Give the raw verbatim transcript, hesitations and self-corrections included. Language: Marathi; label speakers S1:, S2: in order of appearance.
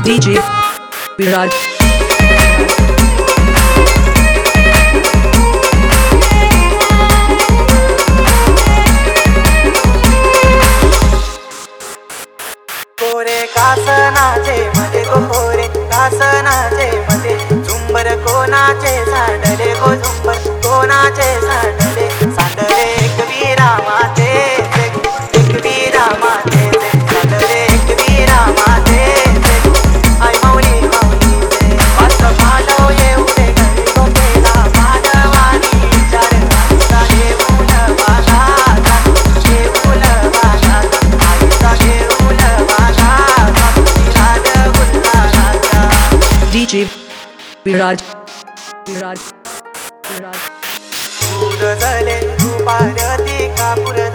S1: D J Viraj.
S2: कोरे कासनाचे मध्ये गो कोरे कासनाचे मध्ये झुंबर कोणाचे सांडले गो झुंबर कोणाचे सांडले सांडले एक वीरा माते एक वीरा माते सांडले एक वीरा माते आई माऊली माऊली पाच माधव येऊदे घरी गोपेला माधवानी चार आईचा देऊळ माझा देऊळ माझा आईचा देऊळ माझा
S1: D J Viraj. Viraj. Viraj.
S2: दूर झाले तू पारती कापूर